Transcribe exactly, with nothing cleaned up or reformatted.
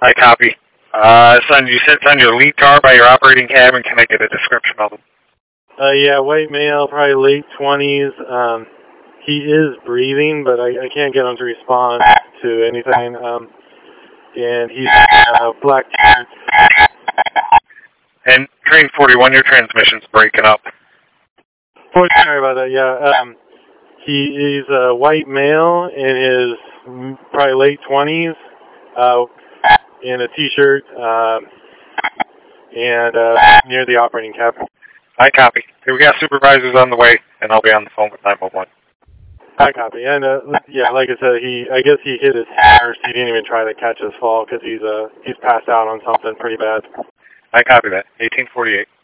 I copy. Uh, son, you said on your lead car by your operating cabin. Can I get a description of him? Uh, yeah, white male, probably late twenties. Um, he is breathing, but I, I can't get him to respond to anything. Um, and he's uh, black shirt. And train forty-one, your transmission's breaking up. Oh, sorry about that. Yeah, um, he is a white male in his probably late twenties, uh, in a t-shirt, um, and uh, near the operating cabin. I copy. Here we got supervisors on the way, and I'll be on the phone with nine one one. I copy. And uh, yeah, like I said, he I guess he hit his first. He didn't even try to catch his fall because he's uh he's passed out on something pretty bad. I copy that. eighteen forty-eight.